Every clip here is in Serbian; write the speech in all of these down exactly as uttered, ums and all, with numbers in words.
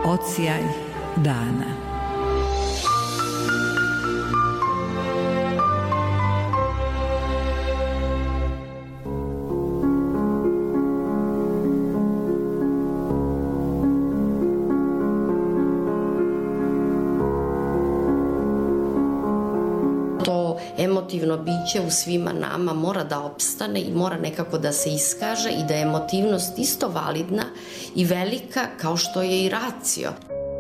odsjaj dana. Emotivno biće u svima nama mora da opstane i mora nekako da se iskaže i da je emotivnost isto validna i velika kao što je i racio.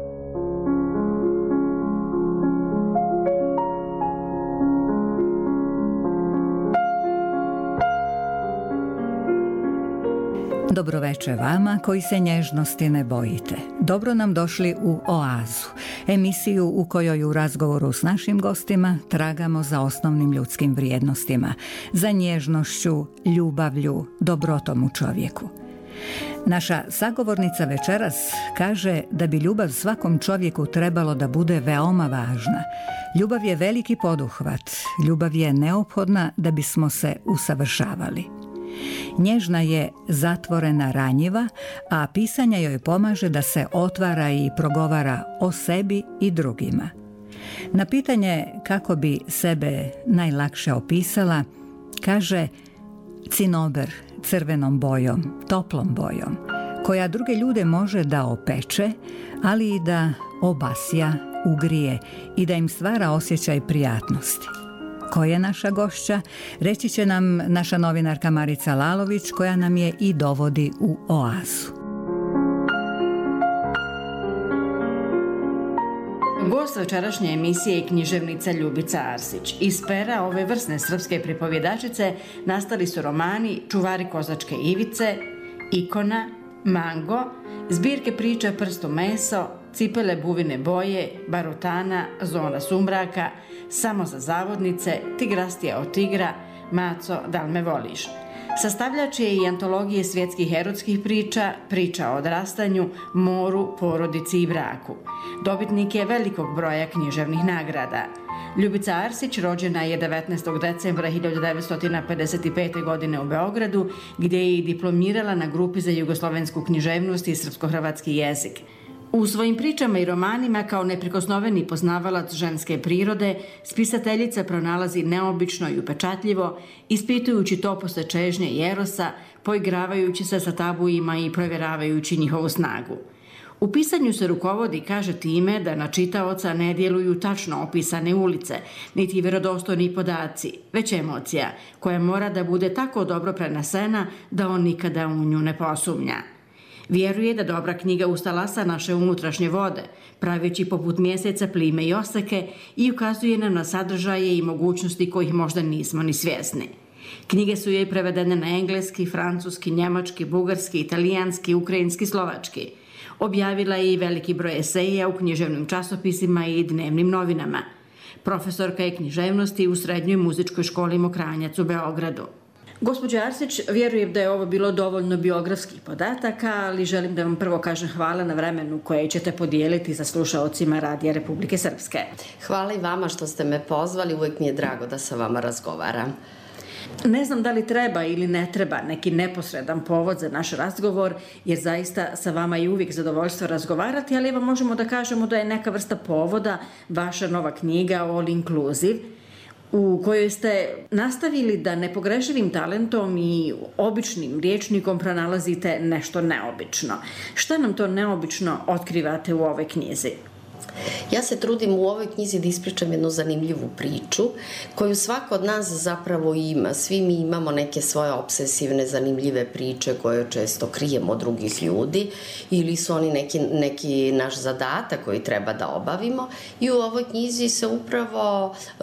Dobroveče vama koji se nježnosti ne bojite. Dobro nam došli u Oazu, emisiju u kojoj u razgovoru s našim gostima tragamo za osnovnim ljudskim vrijednostima, za nježnošću, ljubavlju, dobrotom u čovjeku. Naša sagovornica večeras kaže da bi ljubav svakom čovjeku trebalo da bude veoma važna. Ljubav je veliki poduhvat, ljubav je neophodna da bismo se usavršavali. Nježna je zatvorena, ranjiva, a pisanje joj pomaže da se otvara i progovara o sebi i drugima. Na pitanje kako bi sebe najlakše opisala, kaže cinober crvenom bojom, toplom bojom, koja druge ljude može da opeče, ali i da obasja, ugrije i da im stvara osjećaj prijatnosti. Ko je naša gošća, reći će nam naša novinarka Marica Lalović, koja nam je i dovodi u Oazu. Gost večerašnje emisije je književnica Ljubica Arsić. Iz pera ove vrsne srpske pripovjedačice nastali su romani Čuvari kozačke ivice, Ikona, Mango, zbirke priča Prstu meso, Cipele buvine boje, Barutana, Zona sumraka, Samo za zavodnice, Tigrastija od tigra, Maco, dal me voliš. Sastavljač je i antologije svjetskih erotskih priča, priča o odrastanju, moru, porodici i braku. Dobitnik je velikog broja književnih nagrada. Ljubica Arsić rođena je devetnaestog decembra hiljadu devetsto pedeset pete. godine u Beogradu, gdje je i diplomirala na grupi za jugoslovensku književnost i srpsko-hrvatski jezik. U svojim pričama i romanima kao neprikosnoveni poznavalac ženske prirode, spisateljica pronalazi neobično i upečatljivo, ispitujući topose čežnje i erosa, poigravajući se sa tabuima i provjeravajući njihovu snagu. U pisanju se rukovodi, kaže, time da na čitaoca ne djeluju tačno opisane ulice, niti vjerodostojni podaci, već emocija, koja mora da bude tako dobro prenesena da on nikada u nju ne posumnja. Vjeruje da dobra knjiga ustalasa naše unutrašnje vode, praveći poput mjeseca plime i oseke, i ukazuje nam na sadržaje i mogućnosti kojih možda nismo ni svjesni. Knjige su joj prevedene na engleski, francuski, njemački, bugarski, italijanski, ukrajinski, slovački. Objavila je i veliki broj eseja u književnim časopisima i dnevnim novinama. Profesorka je književnosti u Srednjoj muzičkoj školi Mokranjac u Beogradu. Gospođo Arsić, vjerujem da je ovo bilo dovoljno biografskih podataka, ali želim da vam prvo kažem hvala na vremenu koje ćete podijeliti sa slušaocima Radija Republike Srpske. Hvala i vama što ste me pozvali, uvijek mi je drago da sa vama razgovaram. Ne znam da li treba ili ne treba neki neposredan povod za naš razgovor, jer zaista sa vama je uvijek zadovoljstvo razgovarati, ali evo možemo da kažemo da je neka vrsta povoda vaša nova knjiga All Inclusive, u kojoj ste nastavili da nepogrešivim talentom i običnim rječnikom pronalazite nešto neobično. Šta nam to neobično otkrivate u ovoj knjizi? Ja se trudim u ovoj knjizi da ispričam jednu zanimljivu priču koju svako od nas zapravo ima. Svi mi imamo neke svoje obsesivne, zanimljive priče koje često krijemo od drugih ljudi ili su oni neki, neki naš zadatak koji treba da obavimo, i u ovoj knjizi se upravo uh,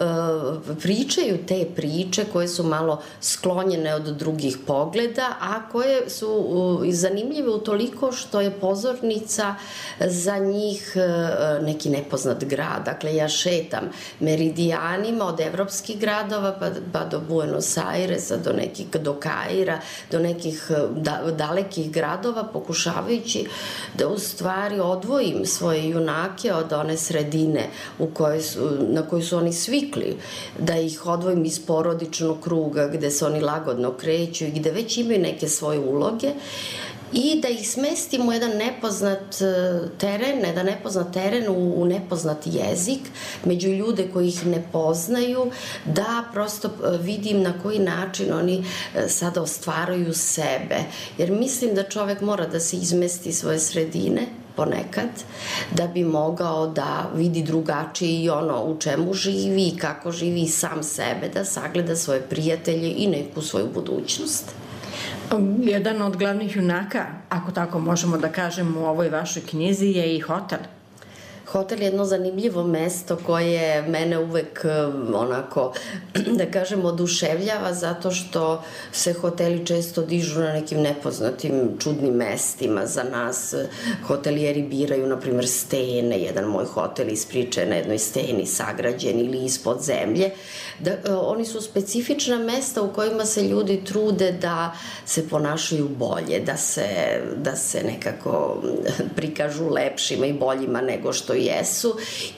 pričaju te priče koje su malo sklonjene od drugih pogleda, a koje su uh, zanimljive utoliko što je pozornica za njih uh, neki nepoznat grad. Dakle, ja šetam meridijanima od evropskih gradova pa, pa do Buenos Airesa, do nekih, do Kaira, do nekih da, dalekih gradova, pokušavajući da u stvari odvojim svoje junake od one sredine u kojoj su, na koju su oni svikli, da ih odvojim iz porodičnog kruga gde se oni lagodno kreću i gde već imaju neke svoje uloge. i da ih smestimo u jedan nepoznat teren, jedan nepoznat teren u nepoznat jezik, među ljude koji ih ne poznaju, da prosto vidim na koji način oni sada ostvaruju sebe. Jer mislim da čovek mora da se izmesti iz svoje sredine, ponekad, da bi mogao da vidi drugačije i ono u čemu živi i kako živi i sam sebe, da sagleda svoje prijatelje i neku svoju budućnost. Jedan od glavnih junaka, ako tako možemo da kažemo, u ovoj vašoj knjizi je i hotel. Hotel je jedno zanimljivo mesto koje mene uvek onako, da kažem, oduševljava zato što se hoteli često dižu na nekim nepoznatim čudnim mestima za nas. Hotelijeri biraju, na primjer, stene. Jedan moj hotel iz priče na jednoj steni sagrađen ili ispod zemlje. Da, oni su specifična mesta u kojima se ljudi trude da se ponašaju bolje, da se, da se nekako prikažu lepšima i boljima nego što jesu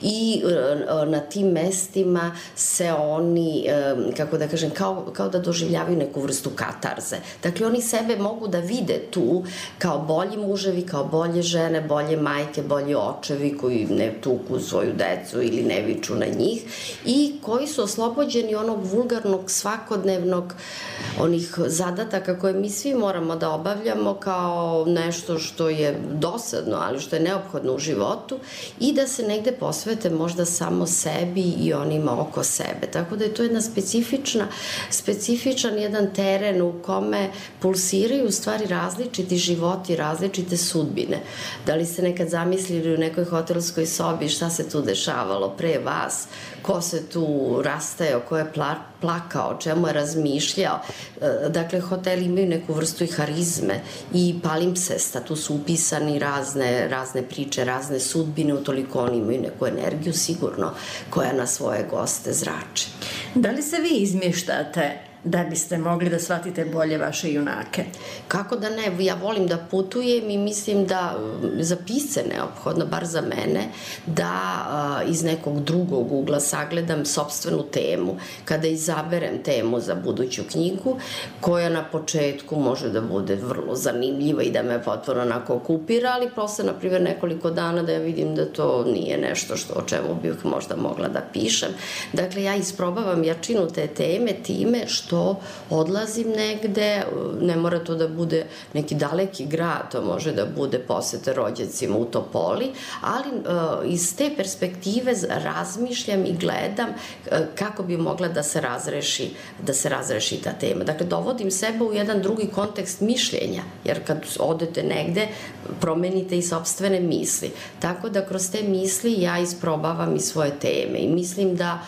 i na tim mestima se oni, kako da kažem, kao, kao da doživljavaju neku vrstu katarze. Dakle, oni sebe mogu da vide tu kao bolji muževi, kao bolje žene, bolje majke, bolji očevi koji ne tuku svoju decu ili ne viču na njih i koji su oslobođeni onog vulgarnog, svakodnevnog, onih zadataka koje mi svi moramo da obavljamo kao nešto što je dosadno, ali što je neophodno u životu i da se negde posvete možda samo sebi i onima oko sebe. Tako da je to jedna specifična, specifičan jedan teren u kome pulsiraju u stvari različiti životi, različite sudbine. Da li ste nekad zamislili u nekoj hotelskoj sobi šta se tu dešavalo pre vas, ko se tu rastajao, ko je plakao, o čemu je razmišljao. Dakle, hoteli imaju neku vrstu i harizme i palimpsesta, tu su upisani razne, razne priče, razne sudbine, utoliko oni imaju neku energiju sigurno koja na svoje goste zrače. Da li se vi izmještate da biste mogli da shvatite bolje vaše junake? Kako da ne, ja volim da putujem i mislim da za pisce neophodno, bar za mene, da a, iz nekog drugog ugla sagledam sopstvenu temu. Kada izaberem temu za buduću knjigu, koja na početku može da bude vrlo zanimljiva i da me potpuno onako okupira, ali posle, na primjer, nekoliko dana da ja vidim da to nije nešto što, o čemu bih možda mogla da pišem. Dakle, ja isprobavam jačinu te teme time što to odlazim negde, ne mora to da bude neki daleki grad, to može da bude posete rođacima u Topoli, ali iz te perspektive razmišljam i gledam kako bi mogla da se razreši, da se razreši ta tema. Dakle, dovodim sebe u jedan drugi kontekst mišljenja, jer kad odete negde, promenite i sopstvene misli. Tako da kroz te misli ja isprobavam i svoje teme i mislim da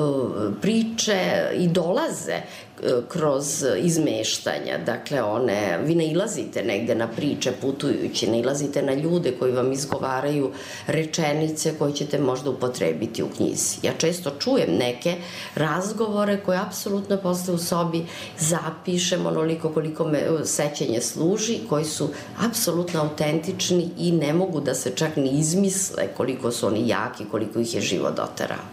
priče i dolaze kroz izmeštanja, dakle one, vi nailazite negde na priče putujući, nailazite na ljude koji vam izgovaraju rečenice koje ćete možda upotrebiti u knjizi. Ja često čujem neke razgovore koje apsolutno posle u sobi zapišem onoliko koliko me sećanje služi, koji su apsolutno autentični i ne mogu da se čak ni izmisle koliko su oni jaki, koliko ih je život doterao.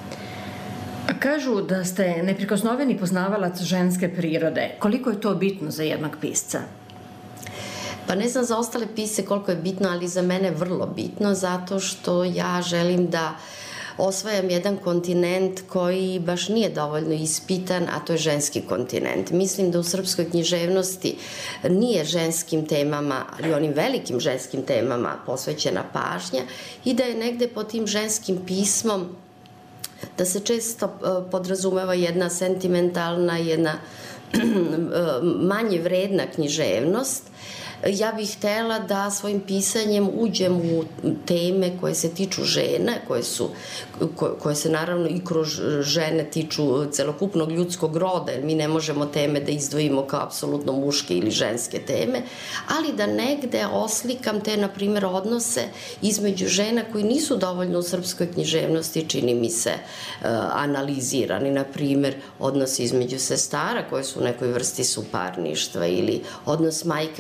Kažu da ste neprikosnoveni poznavalac ženske prirode. Koliko je to bitno za jednog pisca? Pa ne znam za ostale pisce koliko je bitno, ali za mene vrlo bitno, zato što ja želim da osvajam jedan kontinent koji baš nije dovoljno ispitan, a to je ženski kontinent. Mislim da u srpskoj književnosti nije ženskim temama, ali onim velikim ženskim temama posvećena pažnja i da je negde po tim ženskim pismom da se često podrazumeva jedna sentimentalna, jedna manje vredna književnost. Ja bih htela da svojim pisanjem uđem u teme koje se tiču žena, koje, su, koje se naravno i kroz žene tiču celokupnog ljudskog roda, jer mi ne možemo teme da izdvojimo kao apsolutno muške ili ženske teme, ali da negde oslikam te, na primjer, odnose između žena koji nisu dovoljno u srpskoj književnosti, čini mi se, analizirani. Na primjer, odnos između sestara koje su u nekoj vrsti suparništva ili odnos majka-kći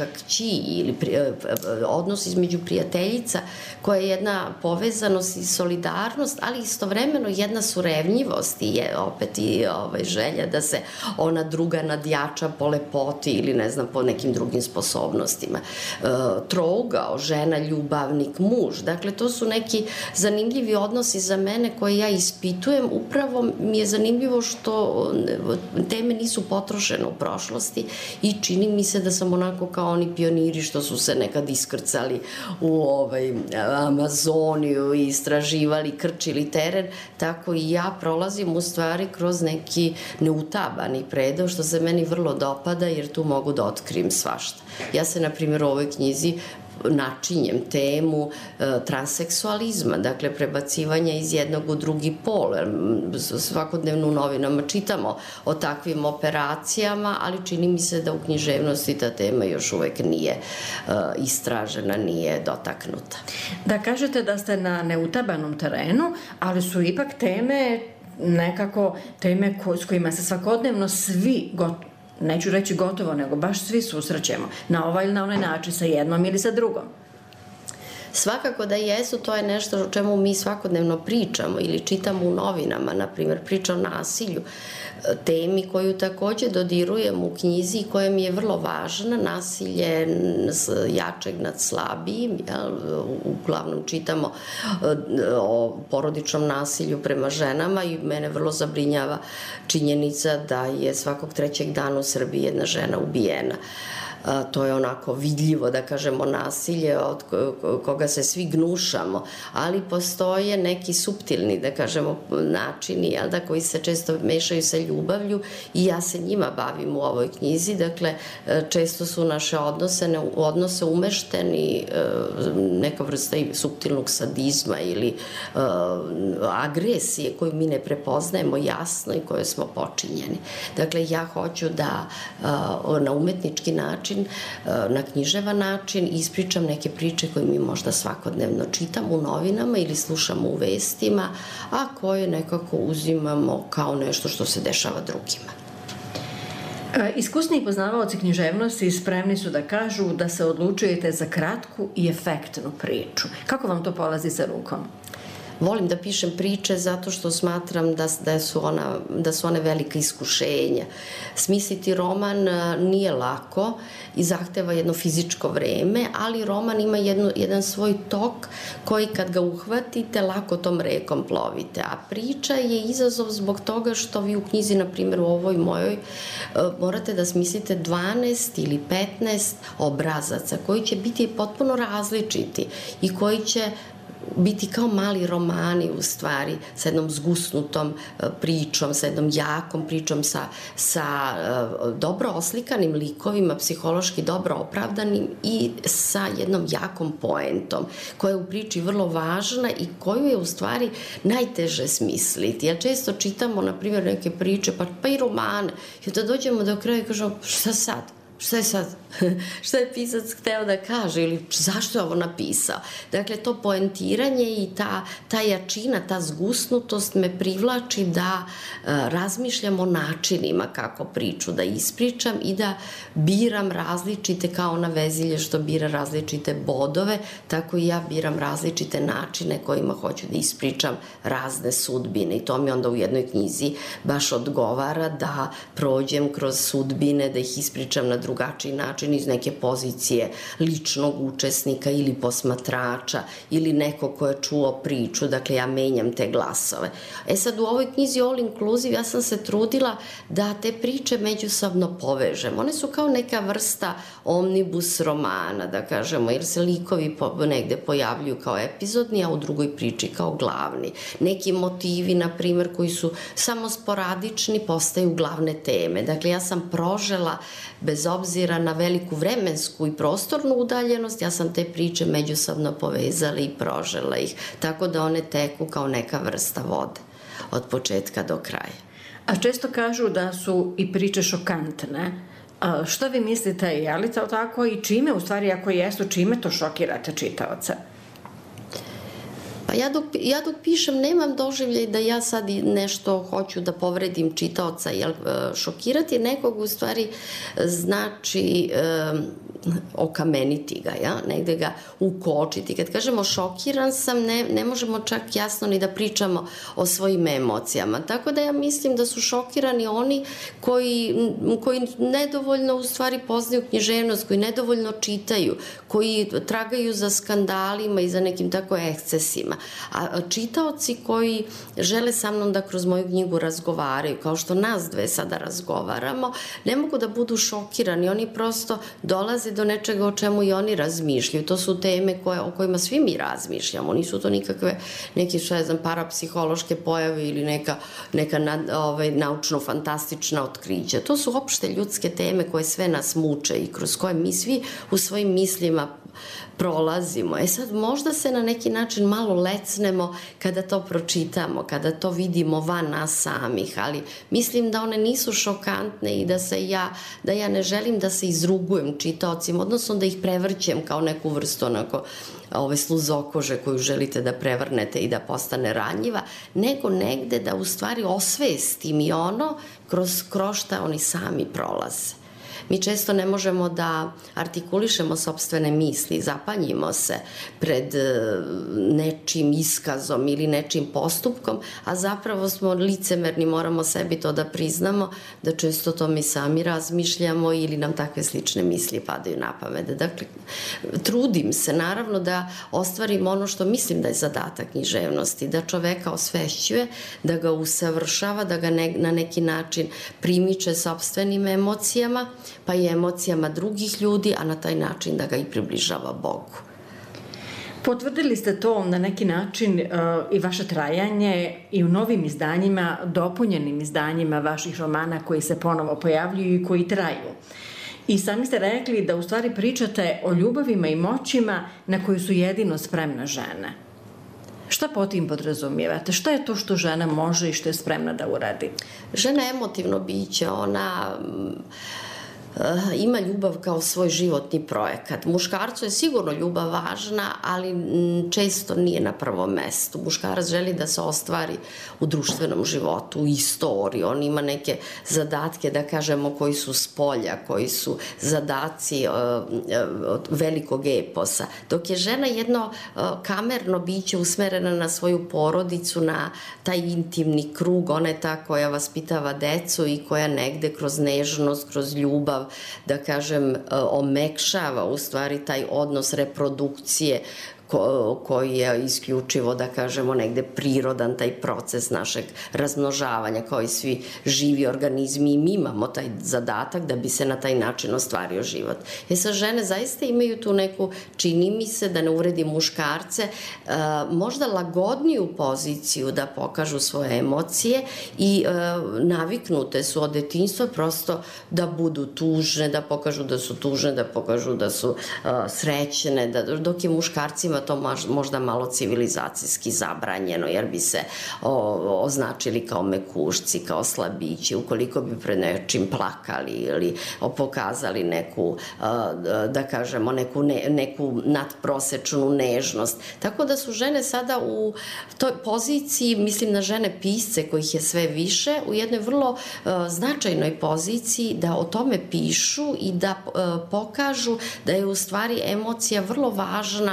ili odnos između prijateljica koja je jedna povezanost i solidarnost, ali istovremeno jedna surevnjivost i je opet i ovaj, želja da se ona druga nadjača po lepoti ili ne znam po nekim drugim sposobnostima. E, trougao, žena, ljubavnik, muž. Dakle, to su neki zanimljivi odnosi za mene koje ja ispitujem. Upravo mi je zanimljivo što teme nisu potrošene u prošlosti i čini mi se da sam onako kao oni pioniri što su se nekad iskrcali u ovaj, Amazoniju i istraživali, krčili teren, tako i ja prolazim u stvari kroz neki neutabani predeo, što se meni vrlo dopada jer tu mogu da otkrijem svašta. Ja se, na primjer, u ovoj knjizi načinjem temu e, transseksualizma, dakle prebacivanja iz jednog u drugi pol. Svakodnevno u novinama čitamo o takvim operacijama, ali čini mi se da u književnosti ta tema još uvek nije e, istražena, nije dotaknuta. Da kažete da ste na neutabanom terenu, ali su ipak teme nekako teme ko, s kojima se svakodnevno svi gotovo, neću reći gotovo, nego baš svi susrećemo na ovaj ili na onaj način, sa jednom ili sa drugom. Svakako da jesu, to je nešto o čemu mi svakodnevno pričamo ili čitamo u novinama, na primjer priča o nasilju, temi koju takođe dodirujem u knjizi i koja mi je vrlo važna, nasilje jačeg nad slabijim, jel? Uglavnom čitamo o porodičnom nasilju prema ženama i mene vrlo zabrinjava činjenica da je svakog trećeg dana u Srbiji jedna žena ubijena. To je onako vidljivo, da kažemo, nasilje od koga se svi gnušamo, ali postoje neki suptilni, da kažemo, načini, jel da, koji se često mešaju sa ljubavlju i ja se njima bavim u ovoj knjizi. Dakle, često su naše odnose, odnose umešteni neka vrsta suptilnog sadizma ili uh, agresije koju mi ne prepoznajemo jasno i koje smo počinjeni. Dakle, ja hoću da uh, na umetnički način, na književan način ispričam neke priče koje mi možda svakodnevno čitamo u novinama ili slušamo u vestima, a koje nekako uzimamo kao nešto što se dešava drugima. Iskusni poznavaoci književnosti spremni su da kažu da se odlučujete za kratku i efektnu priču. Kako vam to polazi sa rukom? Volim da pišem priče zato što smatram da, da, su, ona, da su one velika iskušenja. Smisliti roman nije lako i zahteva jedno fizičko vreme, ali roman ima jednu, jedan svoj tok koji kad ga uhvatite lako tom rekom plovite. A priča je izazov zbog toga što vi u knjizi, na primjer u ovoj mojoj, morate da smislite dvanaest ili petnaest obrazaca koji će biti potpuno različiti i koji će biti kao mali romani u stvari, sa jednom zgusnutom pričom, sa jednom jakom pričom, sa, sa dobro oslikanim likovima, psihološki dobro opravdanim i sa jednom jakom poentom, koja je u priči vrlo važna i koju je u stvari najteže smisliti. Ja često čitamo, na primjer, neke priče, pa, pa i romane, i da dođemo do kraja i kažemo, šta sad? Šta je sad? Šta je pisac hteo da kaže ili zašto je ovo napisao? Dakle, to poentiranje i ta, ta jačina, ta zgusnutost me privlači da e, razmišljam o načinima kako priču da ispričam i da biram različite, kao ona vezilje što bira različite bodove, tako i ja biram različite načine kojima hoću da ispričam razne sudbine i to mi onda u jednoj knjizi baš odgovara da prođem kroz sudbine, da ih ispričam na drugačiji način iz neke pozicije ličnog učesnika ili posmatrača ili neko ko je čuo priču, dakle ja menjam te glasove. E sad u ovoj knjizi All Inclusive ja sam se trudila da te priče međusobno povežem. One su kao neka vrsta omnibus romana, da kažemo, jer se likovi negde pojavljuju kao epizodni, a u drugoj priči kao glavni. Neki motivi, na primjer, koji su samo sporadični, postaju glavne teme. Dakle, ja sam prožela, bez obzira na veliku vremensku i prostornu udaljenost, ja sam te priče međusobno povezala i prožela ih, tako da one teku kao neka vrsta vode od početka do kraja. A često kažu da su i priče šokantne. A šta vi mislite, je li to tako i čime, u stvari, ako jesu, čime to šokirate čitaoca? Pa ja dok, ja dok pišem nemam doživljaj da ja sad nešto hoću da povredim čitaoca, jer šokirati nekog u stvari znači um, okameniti ga, ja? Negde ga ukočiti. Kad kažemo šokiran sam, ne, ne možemo čak jasno ni da pričamo o svojim emocijama. Tako da ja mislim da su šokirani oni koji, koji nedovoljno u stvari poznaju književnost, koji nedovoljno čitaju, koji tragaju za skandalima i za nekim tako ekscesima. A čitaoci koji žele sa mnom da kroz moju knjigu razgovaraju, kao što nas dve sada razgovaramo, ne mogu da budu šokirani, oni prosto dolaze do nečega o čemu i oni razmišljaju. To su teme koje, o kojima svi mi razmišljamo, nisu to nikakve neke, što je znam, parapsihološke pojave ili neka, neka na, ovaj, naučno-fantastična otkrića. To su opšte ljudske teme koje sve nas muče i kroz koje mi svi u svojim mislima prolazimo. E sad, možda se na neki način malo lecnemo kada to pročitamo, kada to vidimo van nas samih, ali mislim da one nisu šokantne i da se ja, da ja ne želim da se izrugujem čitaocima, odnosno da ih prevrćem kao neku vrstu onako ove sluzokože koju želite da prevrnete i da postane ranjiva, nego negde da u stvari osvestim i ono kroz, kroz šta oni sami prolaze. Mi često ne možemo da artikulišemo sopstvene misli, zapanjimo se pred nečim iskazom ili nečim postupkom, a zapravo smo licemerni, moramo sebi to da priznamo, da često to mi sami razmišljamo ili nam takve slične misli padaju na pamet. Dakle, trudim se naravno da ostvarim ono što mislim da je zadatak književnosti, da čoveka osvešćuje, da ga usavršava, da ga ne, na neki način primiče sopstvenim emocijama, pa i emocijama drugih ljudi, a na taj način da ga i približava Bogu. Potvrdili ste to na neki način uh, i vaše trajanje i u novim izdanjima, dopunjenim izdanjima vaših romana koji se ponovo pojavljuju i koji traju. I sami ste rekli da u stvari pričate o ljubavima i moćima na koju su jedino spremna žene. Šta po tim podrazumijevate? Šta je to što žena može i što je spremna da uradi? Žena je emotivno biće, ona ima ljubav kao svoj životni projekat. Muškarcu je sigurno ljubav važna, ali često nije na prvom mestu. Muškarac želi da se ostvari u društvenom životu, u istoriji. On ima neke zadatke, da kažemo, koji su s polja, koji su zadaci od velikog eposa. Dok je žena jedno kamerno biće usmerena na svoju porodicu, na taj intimni krug, ona je ta koja vaspitava decu i koja negde kroz nežnost, kroz ljubav, da kažem, omekšava u stvari taj odnos reprodukcije ko, koji je isključivo, da kažemo, negde prirodan taj proces našeg razmnožavanja, kao i svi živi organizmi, i mi imamo taj zadatak da bi se na taj način ostvario život. E sad, žene zaista imaju tu neku, čini mi se, da ne uvredim muškarce, možda lagodniju poziciju da pokažu svoje emocije i naviknute su od detinjstva prosto da budu tužne, da pokažu da su tužne, da pokažu da su srećne, da, dok je muškarcima to možda malo civilizacijski zabranjeno, jer bi se o, označili kao mekušci, kao slabići, ukoliko bi pred nečim plakali ili pokazali neku, da kažemo, neku, ne, neku nadprosečnu nežnost. Tako da su žene sada u toj poziciji, mislim na žene pisce kojih je sve više, u jednoj vrlo značajnoj poziciji da o tome pišu i da pokažu da je u stvari emocija vrlo važna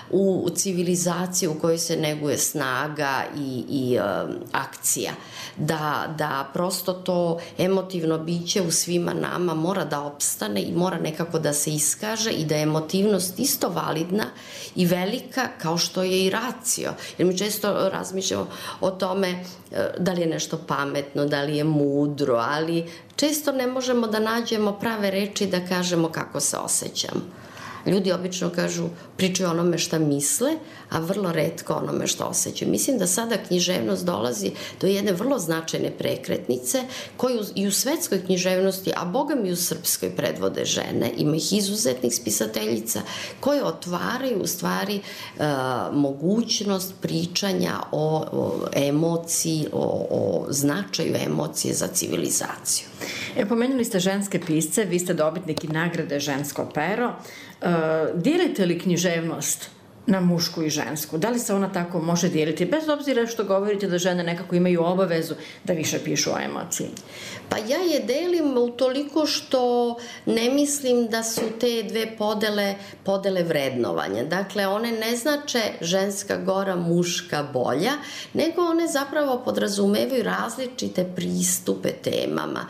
u civilizaciji u kojoj se neguje snaga i, i e, akcija. Da, da prosto to emotivno biće u svima nama mora da opstane i mora nekako da se iskaže i da je emotivnost isto validna i velika kao što je i racio. Jer mi često razmišljamo o tome e, da li je nešto pametno, da li je mudro, ali često ne možemo da nađemo prave reči da kažemo kako se osjećamo. Ljudi obično kažu, pričaju onome šta misle, a vrlo retko onome što osjećaju. Mislim da sada književnost dolazi do jedne vrlo značajne prekretnice koju i u svetskoj književnosti, a boga mi u srpskoj predvode žene, ima ih izuzetnih spisateljica koje otvaraju u stvari uh, mogućnost pričanja o, o emociji, o, o značaju emocije za civilizaciju. E, pomenuli ste ženske pisce, vi ste dobitnik i nagrade Žensko pero. Uh, dijelite li književnost na mušku i žensku? Da li se ona tako može dijeliti? Bez obzira što govorite da žene nekako imaju obavezu da više pišu o emociji. Pa ja je delim utoliko što ne mislim da su te dve podele, podele vrednovanja. Dakle, one ne znače ženska gora, muška bolja, nego one zapravo podrazumevaju različite pristupe temama.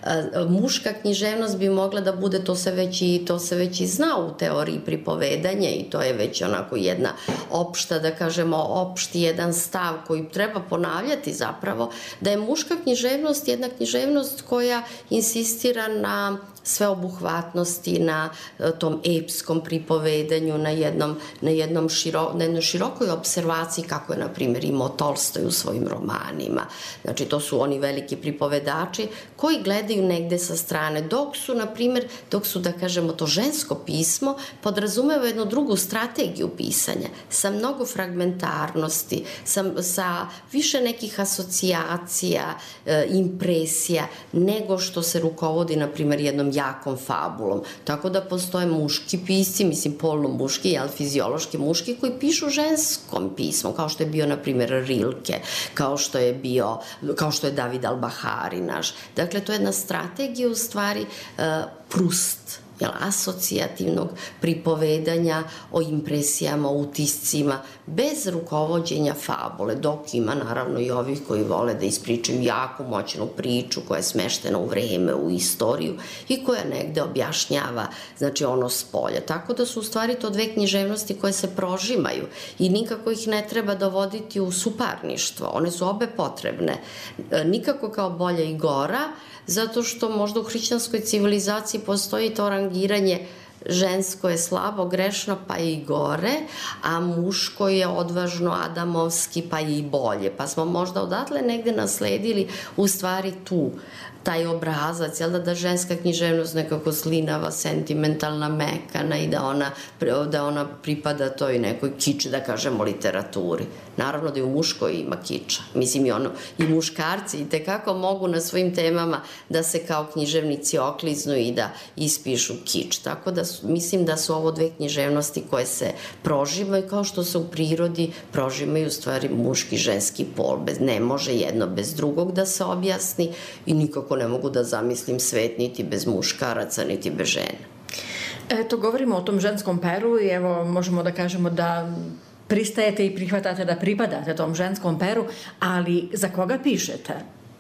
Muška književnost bi mogla da bude, to se već i, to se već i zna u teoriji pripovedanja i to je već onako jedna opšta, da kažemo, opšti jedan stav koji treba ponavljati zapravo, da je muška književnost jedna književnost koja insistira na sveobuhvatnosti, na tom epskom pripovedanju, na jednom, na jednom širo, na jednoj širokoj observaciji kako je, na primjer, imao Tolstoj u svojim romanima. Znači, to su oni veliki pripovedači koji gledaju negde sa strane, dok su, na primjer, dok su, da kažemo, to žensko pismo podrazumeva jednu drugu strategiju pisanja, sa mnogo fragmentarnosti, sa, sa više nekih asocijacija, e, impresija, nego što se rukovodi, na primjer, jednom jakom fabulom. Tako da postoje muški pisci, mislim polno muški, jel, fiziološki muški, koji pišu ženskom pismom, kao što je bio, na primjer, Rilke, kao što je bio, kao što je David Albahari naš. Dakle, to je jedna strategija, u stvari, uh, Proust, jel, asocijativnog pripovedanja o impresijama, o utiscima, bez rukovođenja fabule, dok ima naravno i ovih koji vole da ispričaju jako moćnu priču koja je smeštena u vreme, u istoriju i koja negde objašnjava, znači, ono s polja. Tako da su u stvari to dve književnosti koje se prožimaju i nikako ih ne treba dovoditi u suparništvo. One su obe potrebne. Nikako kao bolja i gora, zato što možda u hrišćanskoj civilizaciji postoji to rangiranje žensko je slabo, grešno, pa i gore, a muško je odvažno, adamovski, pa i bolje. Pa smo možda odatle negde nasledili u stvari tu taj obrazac, jel da, da ženska književnost nekako slinava, sentimentalna, mekana i da ona, da ona pripada toj nekoj kič, da kažemo, literaturi. Naravno da i u muškoj ima kiča. Mislim, i, ono, i muškarci i tekako mogu na svojim temama da se kao književnici okliznu i da ispišu kič. Tako da su, mislim da su ovo dve književnosti koje se prožimaju, kao što se u prirodi prožimaju u stvari muški i ženski pol. Bez, ne može jedno bez drugog da se objasni i nikako ne mogu da zamislim svet niti bez muškaraca, niti bez žena. Eto, govorimo o tom ženskom peru i evo, možemo da kažemo da pristajete i prihvatate da pripadate tom ženskom peru, ali za koga pišete?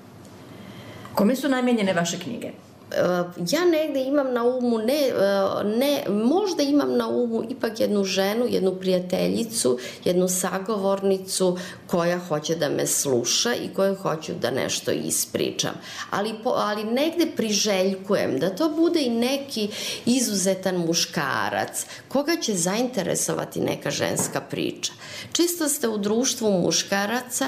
Kome su namijenjene vaše knjige? Ja negde imam na umu, ne, ne, možda imam na umu ipak jednu ženu, jednu prijateljicu, jednu sagovornicu koja hoće da me sluša i koju hoću da nešto ispričam. Ali, ali negde priželjkujem da to bude i neki izuzetan muškarac koga će zainteresovati neka ženska priča. Čisto ste u društvu muškaraca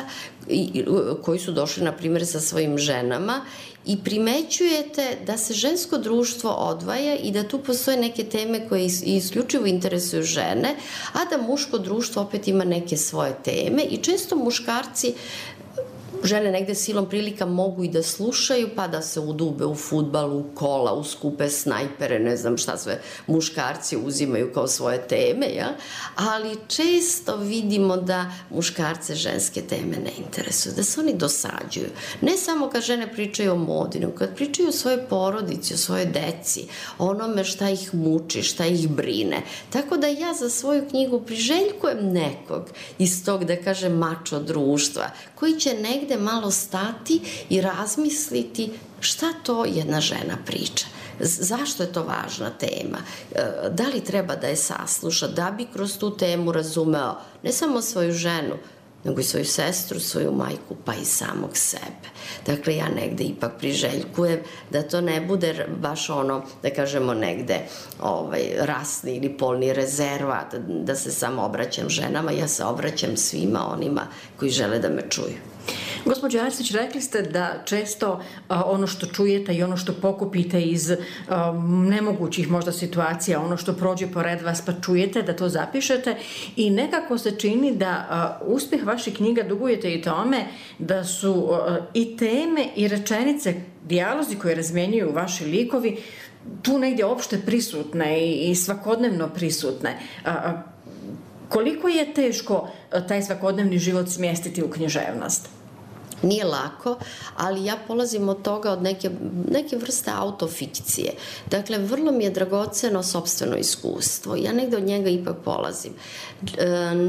koji su došli, na primjer, sa svojim ženama i primećujete da se žensko društvo odvaja i da tu postoje neke teme koje isključivo interesuju žene, a da muško društvo opet ima neke svoje teme i često muškarci, žene negde silom prilika mogu i da slušaju, pa da se udube u fudbal, u kola, u skupe snajpere, ne znam šta sve muškarci uzimaju kao svoje teme, ja? Ali često vidimo da muškarce ženske teme ne interesuju, da se oni dosađuju. Ne samo kad žene pričaju o modi, nego kad pričaju o svojoj porodici, o svojoj deci, o onome šta ih muči, šta ih brine. Tako da ja za svoju knjigu priželjkujem nekog iz tog, da kažem, mačo društva, koji će negde malo stati i razmisliti šta to jedna žena priča. Zašto je to važna tema? Da li treba da je sasluša, da bi kroz tu temu razumeo ne samo svoju ženu, nego i svoju sestru, svoju majku, pa i samog sebe. Dakle, ja negde ipak priželjkujem da to ne bude baš ono, da kažemo, negde ovaj, rasni ili polni rezervat, da se samo obraćam ženama, ja se obraćam svima onima koji žele da me čuju. Gospođo Arsić, rekli ste da često a, ono što čujete i ono što pokupite iz a, nemogućih možda situacija, ono što prođe pored vas pa čujete, da to zapišete i nekako se čini da a, uspjeh vaših knjiga dugujete i tome da su a, i teme i rečenice, dijalozi koje razmjenjuju vaši likovi tu negdje opšte prisutne i, i svakodnevno prisutne. A, a, Koliko je teško taj svakodnevni život smjestiti u književnost? Nije lako, ali ja polazim od toga od neke, neke vrste autofikcije. Dakle, vrlo mi je dragoceno sopstveno iskustvo. Ja negde od njega ipak polazim. E,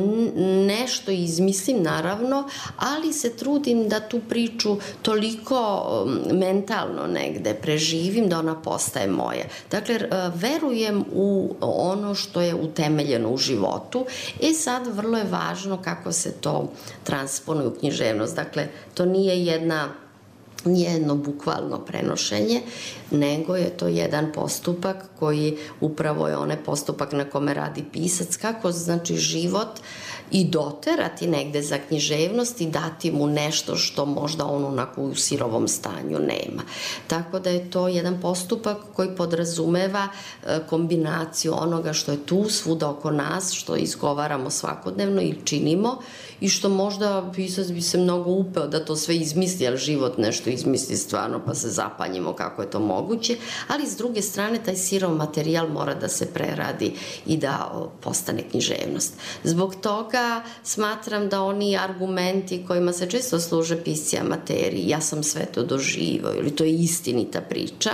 nešto izmislim, naravno, ali se trudim da tu priču toliko mentalno negde preživim da ona postaje moja. Dakle, verujem u ono što je utemeljeno u životu. E sad, vrlo je važno kako se to transponuje u književnost. Dakle, to nije jedna, nije jedno bukvalno prenošenje, nego je to jedan postupak koji upravo je onaj postupak na kome radi pisac, kako znači život i doterati negde za književnost i dati mu nešto što možda on onako u sirovom stanju nema. Tako da je to jedan postupak koji podrazumeva kombinaciju onoga što je tu svuda oko nas, što izgovaramo svakodnevno i činimo i što možda pisac bi se mnogo upeo da to sve izmisli, ali život nešto izmisli stvarno pa se zapanjimo kako je to moguće, ali s druge strane taj sirov materijal mora da se preradi i da postane književnost. Zbog toga smatram da oni argumenti kojima se često služe pisci amateri, ja sam sve to doživao ili to je istinita priča,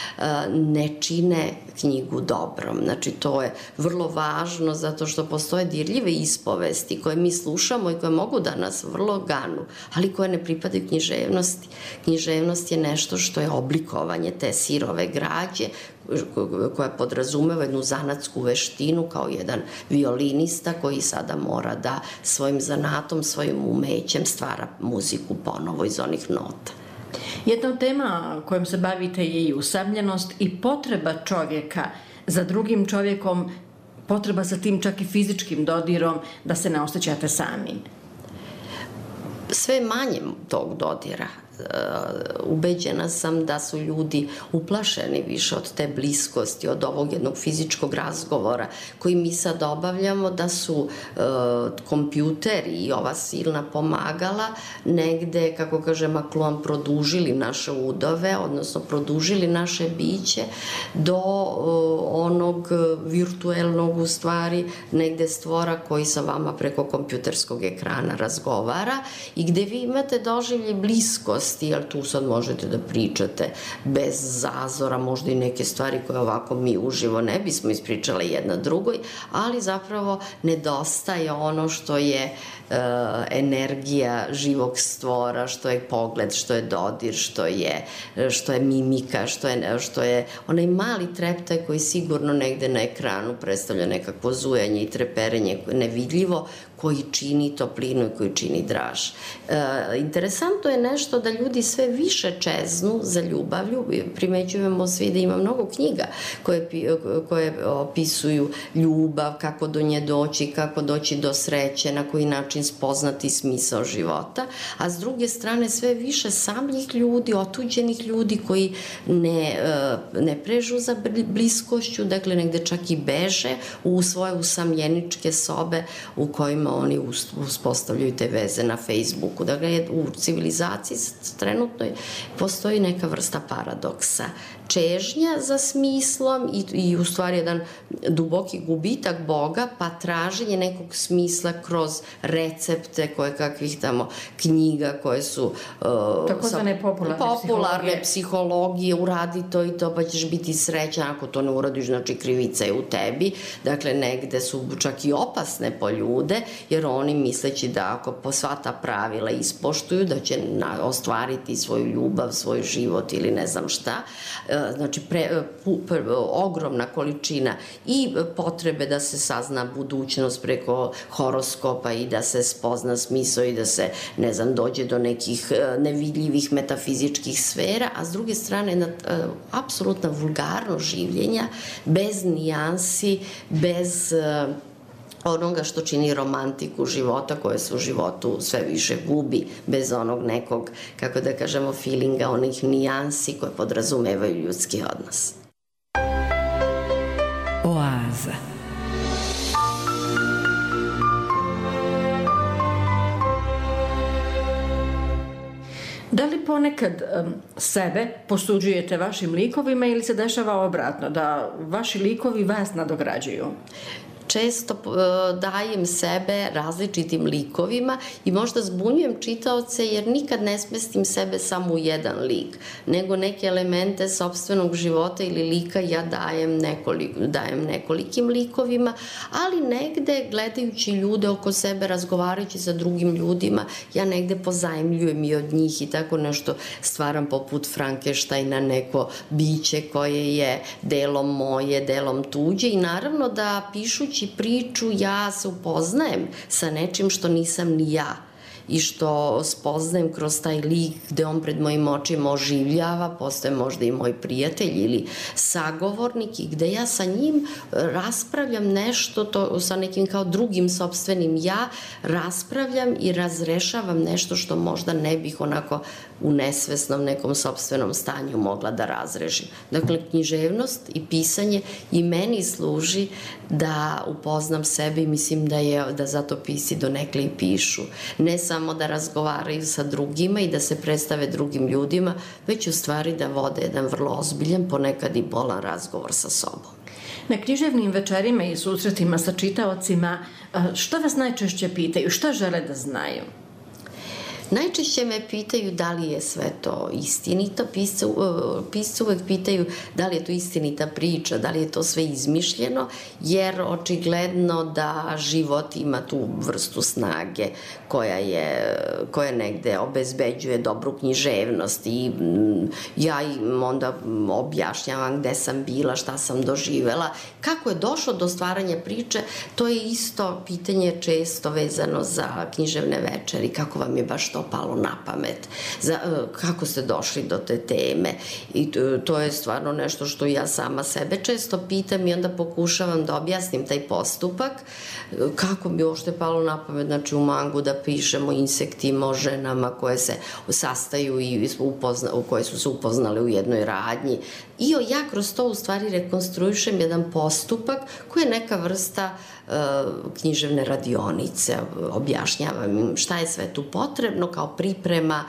ne čine knjigu dobrom. Znači to je vrlo važno zato što postoje dirljive ispovesti koje mi slušamo i koje mogu da nas vrlo ganu, ali koje ne pripadaju književnosti. Književnost je nešto što je oblikovanje te sirove građe koja podrazumeva jednu zanatsku veštinu kao jedan violinista koji sada mora da svojim zanatom, svojim umećem stvara muziku ponovo iz onih nota. Jedna od tema kojom se bavite je i usamljenost i potreba čovjeka za drugim čovjekom, potreba za tim čak i fizičkim dodirom da se ne osjećate sami. Sve manje tog dodira. Ubeđena sam da su ljudi uplašeni više od te bliskosti, od ovog jednog fizičkog razgovora koji mi sad obavljamo, da su e, kompjuteri i ova silna pomagala negde, kako kaže Makluan, produžili naše udove, odnosno produžili naše biće do e, onog virtuelnog u stvari negde stvora koji sa vama preko kompjuterskog ekrana razgovara i gde vi imate doživlje bliskosti, jer tu sad možete da pričate bez zazora, možda i neke stvari koje ovako mi uživo ne bismo ispričale jedna drugoj, ali zapravo nedostaje ono što je e, energija živog stvora, što je pogled, što je dodir, što je, što je mimika, što je, što je onaj mali treptaj koji sigurno negde na ekranu predstavlja nekakvo zujanje i treperenje nevidljivo, koji čini toplinu i koji čini draž. E, interesantno je nešto da ljudi sve više čeznu za ljubavlju. Primećujemo svi da ima mnogo knjiga koje, koje opisuju ljubav, kako do nje doći, kako doći do sreće, na koji način spoznati smisao života, a s druge strane sve više samih ljudi, otuđenih ljudi koji ne, ne prežu za bliskošću, dakle negde čak i beže u svoje usamljeničke sobe u kojima oni uspostavljaju te veze na Facebooku. Dakle, u civilizaciji trenutno postoji neka vrsta paradoksa. Čežnja za smislom i, i u stvari jedan duboki gubitak Boga, pa traženje nekog smisla kroz recepte koje kakvih tamo knjiga koje su uh, takozvane popularne, popularne psihologije, uradi to i to pa ćeš biti srećan, ako to ne uradiš znači krivica je u tebi. Dakle, negde su čak i opasne po ljude, jer oni misleći da ako po sva ta pravila ispoštuju, da će na, ostvariti svoju ljubav, svoj život ili ne znam šta, znači pre, pu, pre, ogromna količina i potrebe da se sazna budućnost preko horoskopa i da se spozna smisao i da se, ne znam, dođe do nekih nevidljivih metafizičkih sfera, a s druge strane jedna apsolutna vulgarnost življenja, bez nijansi, bez onoga što čini romantiku života koje se u životu sve više gubi bez onog nekog, kako da kažemo, feelinga, onih nijansi koje podrazumevaju ljudski odnos. Oaza. Da li ponekad um, sebe posuđujete vašim likovima ili se dešava obratno, da vaši likovi vas nadograđuju? često dajem sebe različitim likovima i možda zbunjujem čitaoce jer nikad ne smestim sebe samo u jedan lik, nego neke elemente sopstvenog života ili lika ja dajem, nekolik, dajem nekolikim likovima, ali negde gledajući ljude oko sebe, razgovarajući sa drugim ljudima, ja negde pozajemljujem i od njih i tako nešto stvaram poput Frankensteina, neko biće koje je delom moje, delom tuđe i naravno da pišući priču ja se upoznajem sa nečim što nisam ni ja i što spoznajem kroz taj lik gde on pred mojim očima oživljava, postaje možda i moj prijatelj ili sagovornik i gde ja sa njim raspravljam nešto, to, sa nekim kao drugim sopstvenim ja, raspravljam i razrešavam nešto što možda ne bih onako u nesvesnom nekom sopstvenom stanju mogla da razrešim. Dakle, književnost i pisanje i meni služi da upoznam sebe i mislim da je, da zato pisci donekle i pišu. Ne samo da razgovaraju sa drugima i da se predstave drugim ljudima, već u stvari da vode jedan vrlo ozbiljan, ponekad i bolan razgovor sa sobom. Na književnim večerima i susretima sa čitaocima, što vas najčešće pitaju, šta žele da znaju? Najčešće me pitaju da li je sve to istinito, pisci, pisci uvek pitaju da li je to istinita priča, da li je to sve izmišljeno, jer očigledno da život ima tu vrstu snage koja je, koja negde obezbeđuje dobru književnost i ja im onda objašnjavam gde sam bila, šta sam doživela, kako je došlo do stvaranja priče, to je isto pitanje često vezano za književne večeri, kako vam je baš to palo na pamet, za, kako ste došli do te teme i to, to je stvarno nešto što ja sama sebe često pitam i onda pokušavam da objasnim taj postupak, kako mi uopšte palo na pamet, znači u mangu da pišemo o insektima, o ženama koje se sastaju i upozna, koje su se upoznale u jednoj radnji i ja kroz to u stvari rekonstruišem jedan postupak koji je neka vrsta književne radionice, objašnjavam im šta je sve tu potrebno kao priprema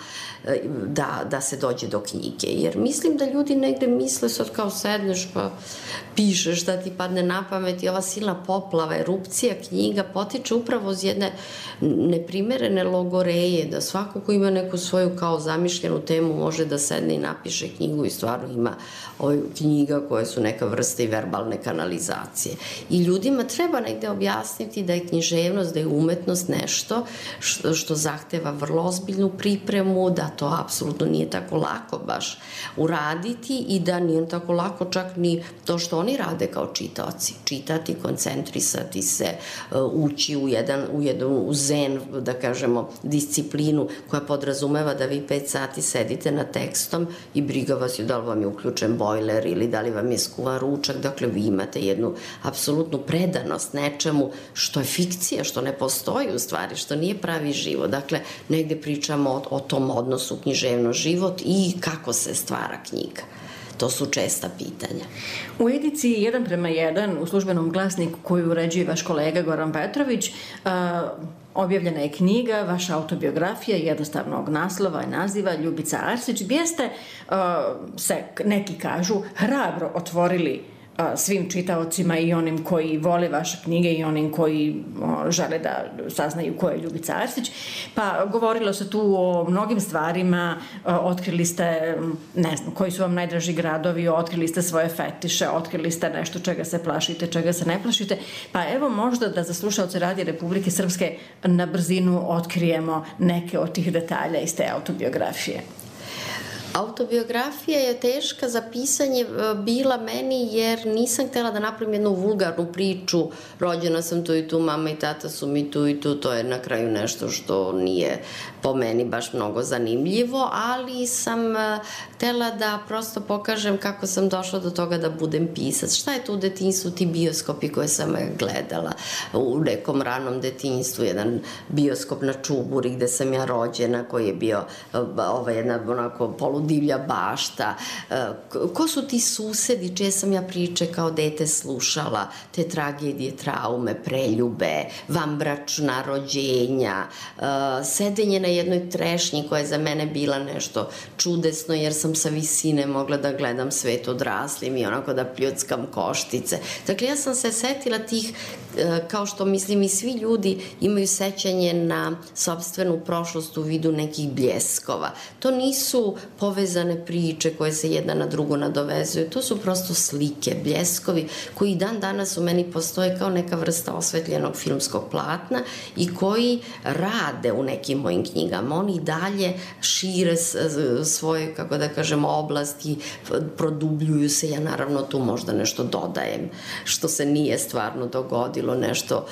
da, da se dođe do knjige. Jer mislim da ljudi negde misle sad kao sedneš pa pišeš šta ti padne na pamet i ova silna poplava, erupcija knjiga potiče upravo iz jedne neprimerene logoreje, da svako ko ima neku svoju kao zamišljenu temu može da sedne i napiše knjigu i stvarno ima ove knjiga koje su neka vrsta i verbalne kanalizacije. I ljudima treba negde objasniti da je književnost, da je umetnost nešto što, što zahteva vrlo ozbiljnu pripremu, da to apsolutno nije tako lako baš uraditi i da nije tako lako čak ni to što oni rade kao čitaoci. Čitati, koncentrisati se, ući u jedan, u jedan u zen, da kažemo, disciplinu koja podrazumeva da vi pet sati sedite na tekstom i briga vas je da li vam je uključen bojler ili da li vam je skuvan ručak. Dakle, vi imate jednu apsolutnu predanost nečemu što je fikcija, što ne postoji u stvari, što nije pravi život. Dakle, negde pričamo o, o tom odnosu književno-život i kako se stvara knjiga. To su česta pitanja. U ediciji jedan prema jedan u službenom glasniku koju uređuje vaš kolega Goran Petrović, uh, objavljena je knjiga, vaša autobiografija jednostavnog naslova i naziva Ljubica Arsić, gdje ste, uh, se neki kažu, hrabro otvorili svim čitaocima i onim koji vole vaše knjige i onim koji o, žele da saznaju ko je Ljubica Arsić. Pa govorilo se tu o mnogim stvarima, o, otkrili ste, ne znam, koji su vam najdraži gradovi, otkrili ste svoje fetiše, otkrili ste nešto čega se plašite, čega se ne plašite. Pa evo možda da za slušaoce Radija Republike Srpske na brzinu otkrijemo neke od tih detalja iz te autobiografije. Autobiografija je teška za pisanje bila meni jer nisam htela da napravim jednu vulgarnu priču, rođena sam tu i tu, mama i tata su mi tu i tu, to je na kraju nešto što nije po meni baš mnogo zanimljivo, ali sam htela da prosto pokažem kako sam došla do toga da budem pisac. Šta je tu u detinjstvu, ti bioskopi koje sam gledala u nekom ranom detinjstvu, jedan bioskop na Čuburi gde sam ja rođena, koji je bio ova jedna onako polu Divlja bašta, ko su ti susedi čije sam ja priče kao dete slušala, te tragedije, traume, preljube, vanbračna rođenja, sedenje na jednoj trešnji koja je za mene bila nešto čudesno jer sam sa visine mogla da gledam svet odraslim i onako da pljuckam koštice. Dakle, ja sam se setila tih, kao što mislim i svi ljudi imaju sećanje na sopstvenu prošlost u vidu nekih bljeskova. To nisu povezane priče koje se jedna na drugu nadovezuju, to su prosto slike, bljeskovi koji dan danas u meni postoje kao neka vrsta osvetljenog filmskog platna i koji rade u nekim mojim knjigama. Oni dalje šire svoje, kako da kažem, oblasti, produbljuju se, ja naravno tu možda nešto dodajem što se nije stvarno dogodilo, nešto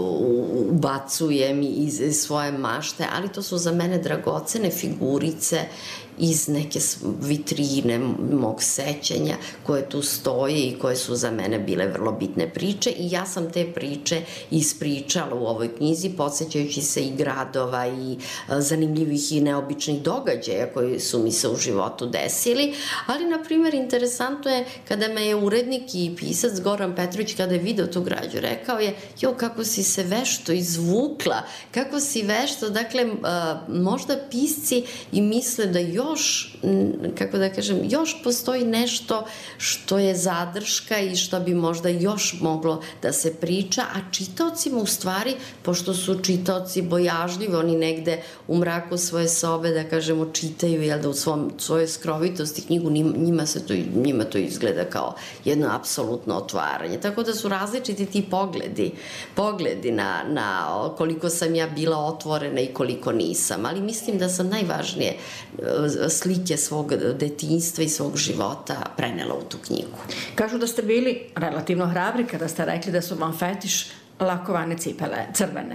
ubacujem iz svoje mašte, ali to su za mene dragocene figurice iz neke vitrine mog sećanja koje tu stoje i koje su za mene bile vrlo bitne priče i ja sam te priče ispričala u ovoj knjizi, podsjećajući se i gradova i zanimljivih i neobičnih događaja koji su mi se u životu desili, ali na primjer interesantno je kada me je urednik i pisac Goran Petrović kada je video tu građu rekao je, jo kako si se vešto izvukla, kako si vešto, dakle možda pisci i misle da još još, kako da kažem, još postoji nešto što je zadrška i što bi možda još moglo da se priča, a čitaocima u stvari, pošto su čitaoci bojažljivi, oni negde u mraku svoje sobe, da kažemo, čitaju, jel da u svom, svojoj skrovitosti knjigu, njima, se to, njima to izgleda kao jedno apsolutno otvaranje. Tako da su različiti ti pogledi, pogledi na, na koliko sam ja bila otvorena i koliko nisam, ali mislim da sam najvažnije slike svog detinjstva i svog života prenela u tu knjigu. Kažu da ste bili relativno hrabri kada ste rekli da su vam fetiš lakovane cipele, crvene.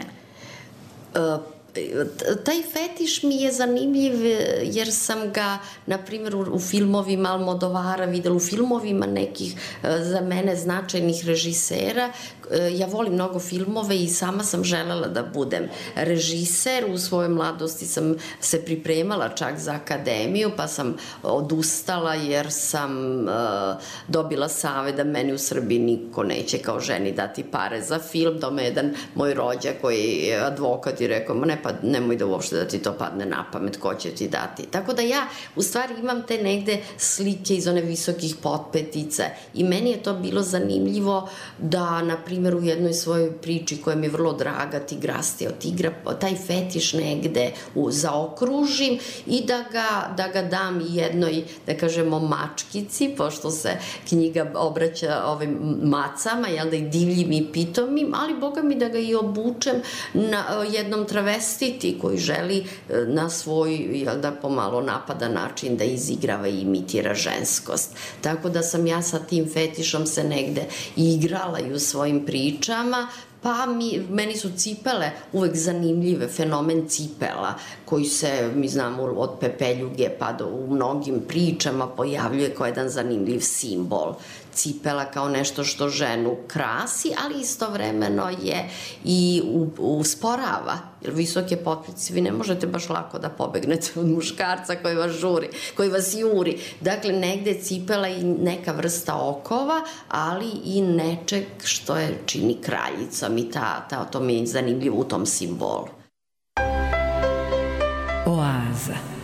Taj fetiš mi je zanimljiv jer sam ga, na primjer, u filmovima Almodovara videla, u filmovima nekih za mene značajnih režisera. Ja volim mnogo filmove i sama sam želela da budem režiser. U svojoj mladosti sam se pripremala čak za akademiju, pa sam odustala jer sam dobila savet da meni u Srbiji niko neće kao ženi dati pare za film. Da me jedan moj rođak koji je advokat i rekao, ne pa nemoj da uopšte da ti to padne na pamet, ko će ti dati. Tako da ja u stvari imam te negde slike iz one visokih potpetica i meni je to bilo zanimljivo da, na primjer, u jednoj svojoj priči koja mi je vrlo draga, Tigrastija od tigra, taj fetiš negde zaokružim i da ga, da ga dam jednoj, da kažemo, mačkici, pošto se knjiga obraća ovim macama, jel da, i divljim i pitomim, ali boga mi da ga i obučem na jednom travestiti koji želi na svoj, jel da, pomalo napada način da izigrava i imitira ženskost. Tako da sam ja sa tim fetišom se negde igrala i u svojim pričama, pa mi, meni su cipele uvek zanimljive, fenomen cipela koji se, mi znamo, od Pepeljuge pa do u mnogim pričama pojavljuje kao jedan zanimljiv simbol. Cipela kao nešto što ženu krasi, ali istovremeno je i usporava. Jer visoke potpice vi ne možete baš lako da pobegnete od muškarca koji vas žuri, koji vas juri. Dakle, negde cipela i neka vrsta okova, ali i nečeg što je čini kraljicom i ta, ta, to mi je zanimljivo u tom simbolu. Oaza.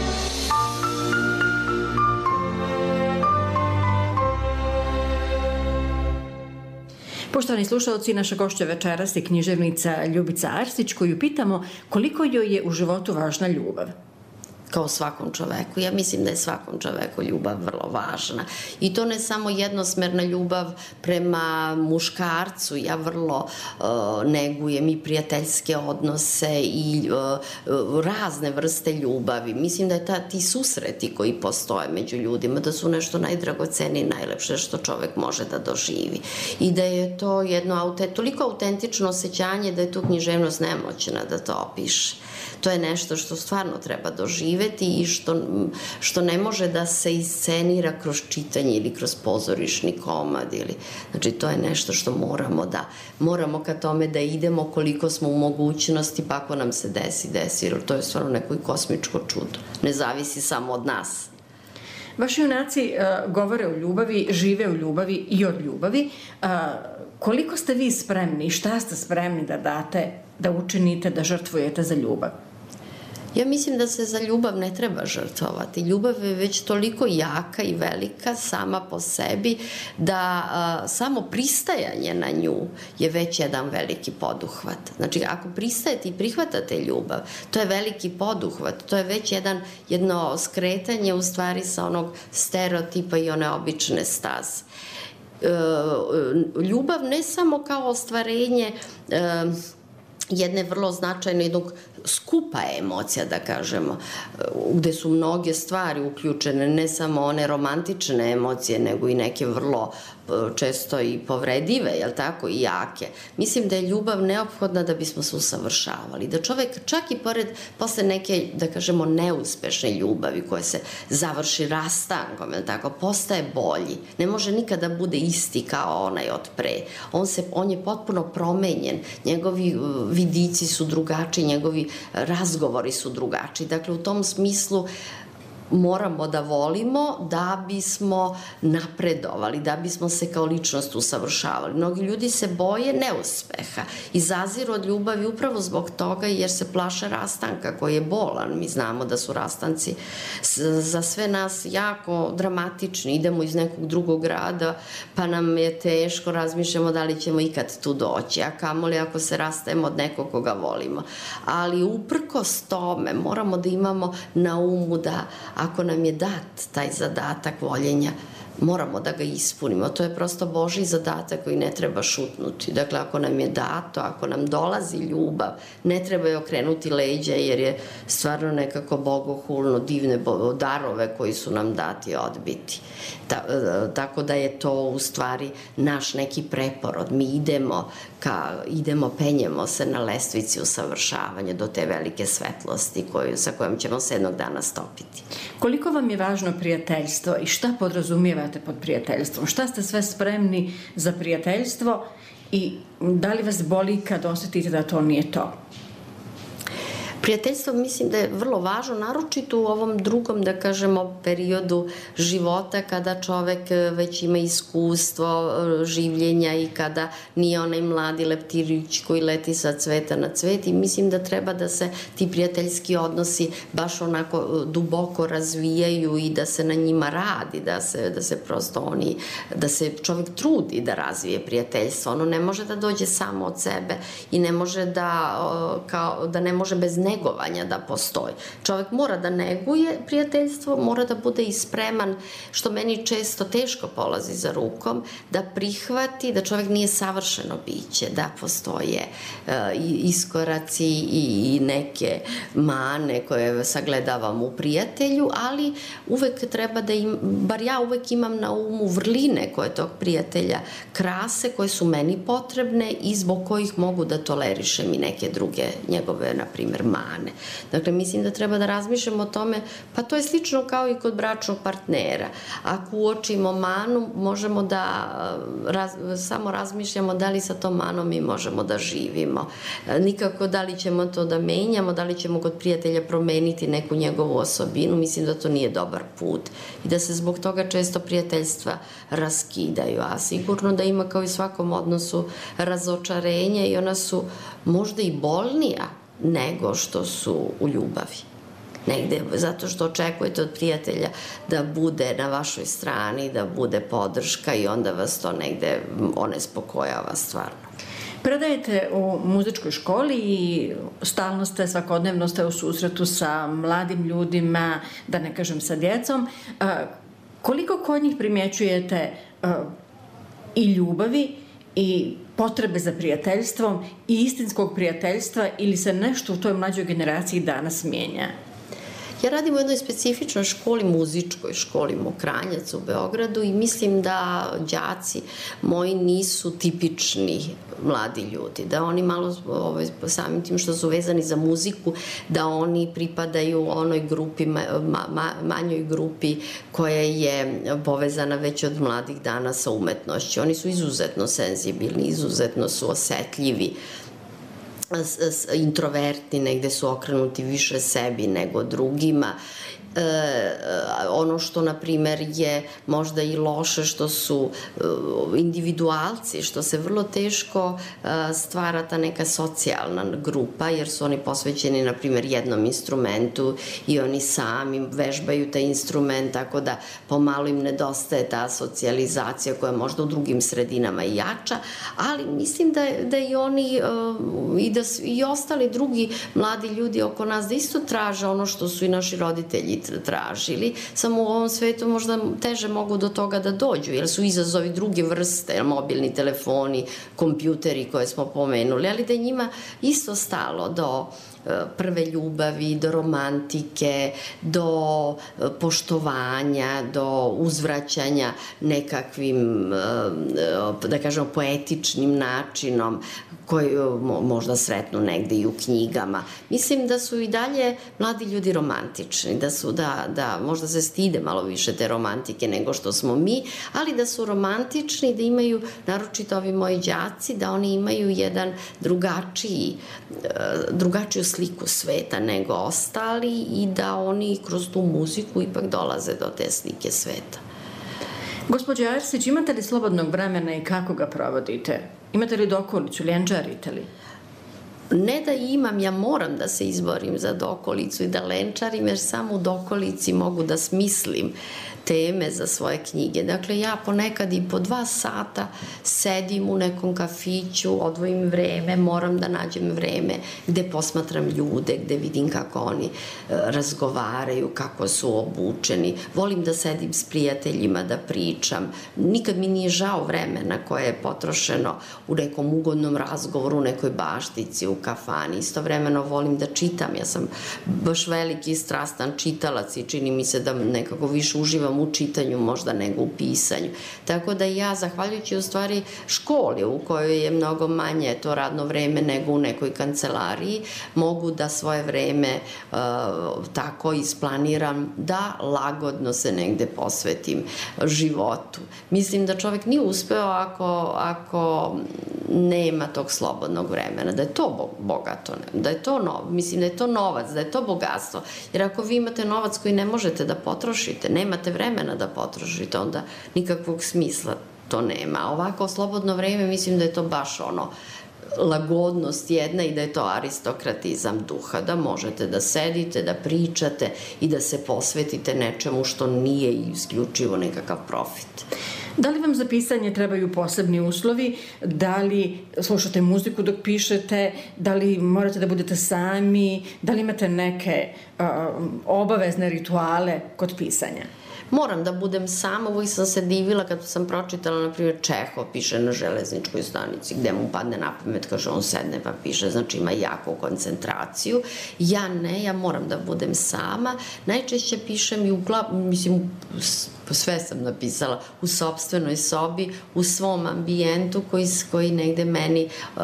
Poštovani slušalci, naša gošća večeras je književnica Ljubica Arsić, koju pitamo koliko joj je u životu važna ljubav. Kao svakom čoveku. Ja mislim da je svakom čoveku ljubav vrlo važna. I to ne samo jednosmerna ljubav prema muškarcu. Ja vrlo uh, negujem i prijateljske odnose i uh, razne vrste ljubavi. Mislim da je ta, ti susreti koji postoje među ljudima, da su nešto najdragocenije i najlepše što čovek može da doživi. I da je to jedno aute, toliko autentično osjećanje da je tu književnost nemoćna da to opiše. To je nešto što stvarno treba doživeti i što, što ne može da se iscenira kroz čitanje ili kroz pozorišni komad. Ili, znači, to je nešto što moramo da, moramo ka tome da idemo koliko smo u mogućnosti, pa ako nam se desi, desi, jer to je stvarno neko i kosmičko čudo. Ne zavisi samo od nas. Vaši junaci uh, govore o ljubavi, žive u ljubavi i od ljubavi. Uh, koliko ste vi spremni, šta ste spremni da date, da učinite, da žrtvujete za ljubav? Ja mislim da se za ljubav ne treba žrtvovati. Ljubav je već toliko jaka i velika sama po sebi da a, samo pristajanje na nju je već jedan veliki poduhvat. Znači, ako pristajete i prihvatate ljubav, to je veliki poduhvat, to je već jedan, jedno skretanje u stvari sa onog stereotipa i one obične staze. E, ljubav ne samo kao ostvarenje e, jedne vrlo značajne, jednog skupa emocija, da kažemo, gde su mnoge stvari uključene, ne samo one romantične emocije, nego i neke vrlo često i povredive, jel tako, i jake. Mislim da je ljubav neophodna da bismo se usavršavali, da čovek čak i pored, posle neke, da kažemo, neuspešne ljubavi koje se završi rastankom, jel tako, postaje bolji. Ne može nikada bude isti kao onaj od pre. On, se, on je potpuno promenjen, njegovi vidici su drugačiji, njegovi razgovori su drugačiji. Dakle, u tom smislu moramo da volimo da bismo napredovali, da bismo se kao ličnost usavršavali. Mnogi ljudi se boje neuspeha, izaziru od ljubavi upravo zbog toga jer se plaše rastanka koji je bolan. Mi znamo da su rastanci za sve nas jako dramatični. Idemo iz nekog drugog grada pa nam je teško, razmišljamo da li ćemo ikad tu doći, a kamoli ako se rastajemo od nekog koga volimo. Ali uprkos tome moramo da imamo na umu da ako nam je dat taj zadatak voljenja, moramo da ga ispunimo. To je prosto Božji zadatak koji ne treba šutnuti. Dakle, ako nam je dato, ako nam dolazi ljubav, ne treba je okrenuti leđa jer je stvarno nekako bogohulno, divne darove koji su nam dati odbiti. Ta, tako da je to u stvari naš neki preporod. Mi idemo, ka, idemo, penjemo se na lestvici usavršavanja do te velike svetlosti koju, sa kojom ćemo se jednog dana stopiti. Koliko vam je važno prijateljstvo i šta podrazumijevate pod prijateljstvom? Šta ste sve spremni za prijateljstvo i da li vas boli kad osetite da to nije to? Prijateljstvo mislim da je vrlo važno, naročito u ovom drugom, da kažemo, periodu života kada čovek već ima iskustvo življenja i kada nije onaj mladi leptirić koji leti sa cveta na cvet i mislim da treba da se ti prijateljski odnosi baš onako duboko razvijaju i da se na njima radi, da se, da se prosto oni, da se čovek trudi da razvije prijateljstvo. Ono ne može da dođe samo od sebe i ne može da, kao, da ne može bez negovanja da postoji. Čovek mora da neguje prijateljstvo, mora da bude i spreman, što meni često teško polazi za rukom, da prihvati da čovek nije savršeno biće, da postoje uh, iskoraci i, i neke mane koje sagledavam u prijatelju, ali uvek treba da im, bar ja uvek imam na umu vrline koje tog prijatelja krase, koje su meni potrebne i zbog kojih mogu da tolerišem i neke druge njegove, na primer, mane. Dakle, mislim da treba da razmišljamo o tome, pa to je slično kao i kod bračnog partnera. Ako uočimo manu, možemo da raz, samo razmišljamo da li sa tom manom mi možemo da živimo. Nikako da li ćemo to da menjamo, da li ćemo kod prijatelja promeniti neku njegovu osobinu, mislim da to nije dobar put i da se zbog toga često prijateljstva raskidaju, a sigurno da ima kao i svakom odnosu razočarenja i ona su možda i bolnija nego što su u ljubavi. Negde, zato što očekujete od prijatelja da bude na vašoj strani, da bude podrška i onda vas to negde onespokojava stvarno. Predajete u muzičkoj školi i stalno ste, svakodnevno ste u susretu sa mladim ljudima, da ne kažem sa djecom. Koliko kod njih primjećujete i ljubavi i potrebe za prijateljstvom i istinskog prijateljstva ili se nešto u toj mlađoj generaciji danas mijenja? Ja radim u jednoj specifičnoj školi, muzičkoj školi Mokranjac u Beogradu i mislim da đaci moji nisu tipični mladi ljudi, da oni malo ovaj, samim tim što su vezani za muziku, da oni pripadaju onoj grupi, ma, ma, manjoj grupi koja je povezana već od mladih dana sa umetnošću. Oni su izuzetno senzibilni, izuzetno su osetljivi, introvertni, negde su okrenuti više sebi nego drugima. ono što, na primer, je možda i loše, što su individualci, što se vrlo teško stvara ta neka socijalna grupa, jer su oni posvećeni, na primer, jednom instrumentu i oni sami vežbaju taj instrument, tako da pomalo im nedostaje ta socijalizacija koja možda u drugim sredinama i jača, ali mislim da, da i oni i da i ostali drugi mladi ljudi oko nas da isto traže ono što su i naši roditelji tražili, samo u ovom svetu možda teže mogu do toga da dođu, jer su izazovi druge vrste, mobilni telefoni, kompjuteri koje smo pomenuli, ali da je njima isto stalo do prve ljubavi, do romantike, do poštovanja, do uzvraćanja nekakvim, da kažemo, poetičnim načinom koji možda sretnu negde i u knjigama. Mislim da su i dalje mladi ljudi romantični, da su, da, da možda se stide malo više te romantike nego što smo mi, ali da su romantični, da imaju, naročito ovi moji đaci, da oni imaju jedan drugačiji, drugačiju sliku sveta nego ostali i da oni kroz tu muziku ipak dolaze do te slike sveta. Gospođo Arsić, imate li slobodnog vremena i kako ga provodite? Imate li dokolicu, ljenčarite li? Ne da imam, ja moram da se izborim za dokolicu i da lenčarim, jer samo u dokolici mogu da smislim teme za svoje knjige. Dakle, ja ponekad i po dva sata sedim u nekom kafiću, odvojim vreme, moram da nađem vreme gde posmatram ljude, gde vidim kako oni razgovaraju, kako su obučeni. Volim da sedim s prijateljima, da pričam. Nikad mi nije žao vremena koje je potrošeno u nekom ugodnom razgovoru, u nekoj baštici, u kafani. Istovremeno volim da čitam. Ja sam baš veliki strastan čitalac i čini mi se da nekako više uživam u čitanju možda nego u pisanju. Tako da ja, zahvaljujući u stvari školi u kojoj je mnogo manje to radno vreme nego u nekoj kancelariji, mogu da svoje vreme uh, tako isplaniram da lagodno se negde posvetim životu. Mislim da čovek nije uspeo ako, ako nema tog slobodnog vremena, da je to bogato, da je to nov, mislim da je to novac, da je to bogatstvo. Jer ako vi imate novac koji ne možete da potrošite, nemate vremena da potrošite, onda nikakvog smisla to nema. A ovako slobodno vreme, mislim da je to baš ono lagodnost jedna i da je to aristokratizam duha, da možete da sedite, da pričate i da se posvetite nečemu što nije isključivo nekakav profit. Da li vam za pisanje trebaju posebni uslovi? Da li slušate muziku dok pišete? Da li morate da budete sami? Da li imate neke uh, obavezne rituale kod pisanja? Moram da budem sama, uvijek sam se divila kad sam pročitala, na primjer, Čehov piše na železničkoj stanici, gde mu padne na pamet, kaže on sedne pa piše, znači ima jaku koncentraciju. Ja ne, ja moram da budem sama. Najčešće pišem i u glavu, mislim, sve sam napisala u sopstvenoj sobi, u svom ambijentu koji, koji negde meni uh,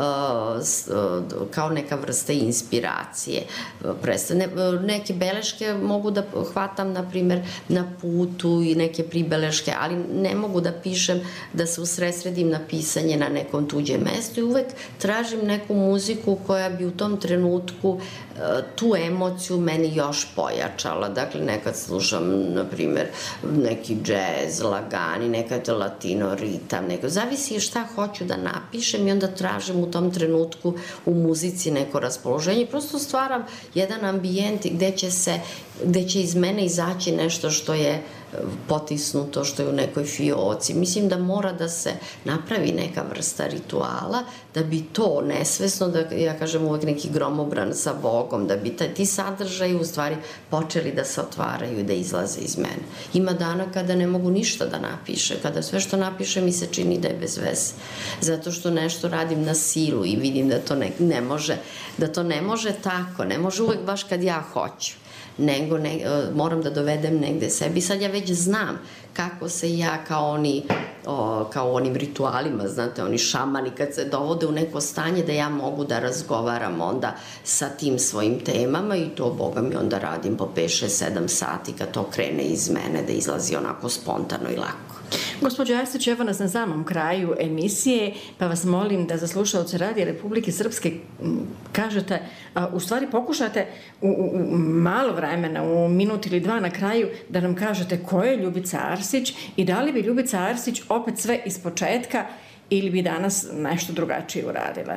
kao neka vrsta inspiracije prestane. Neke beleške mogu da hvatam, na primjer, na putu i neke pribeleške, ali ne mogu da pišem, da se usredsredim na pisanje na nekom tuđem mestu i uvek tražim neku muziku koja bi u tom trenutku tu emociju meni još pojačala. Dakle, nekad slušam, na primjer, neki džez, lagani, nekad latino, ritam, neko. Zavisi šta hoću da napišem i onda tražim u tom trenutku u muzici neko raspoloženje. Prosto stvaram jedan ambijent gde će se, gde će iz mene izaći nešto što je potisnuto, što je u nekoj fioci. Mislim da mora da se napravi neka vrsta rituala, da bi to nesvesno, da ja kažem uvek neki gromobran sa Bogom, da bi taj, ti sadržaji u stvari počeli da se otvaraju i da izlaze iz mene. Ima dana kada ne mogu ništa da napiše, kada sve što napiše mi se čini da je bez veze. Zato što nešto radim na silu i vidim da to ne, ne može, da to ne može tako, ne može uvek baš kad ja hoću, nego ne, moram da dovedem negde sebi. Sad ja već znam kako se ja kao oni, o, kao onim ritualima, znate, oni šamani kad se dovode u neko stanje da ja mogu da razgovaram onda sa tim svojim temama i to, Boga mi, onda radim po pet, šest, sedam sati kad to krene iz mene da izlazi onako spontano i lako. Gospođo Arsić, evo nas na samom kraju emisije, pa vas molim da za slušaoce Radija Republike Srpske kažete, a, u stvari pokušate u, u, u malo vremena, u minut ili dva na kraju, da nam kažete ko je Ljubica Arsić i da li bi Ljubica Arsić opet sve ispočetka ili bi danas nešto drugačije uradila?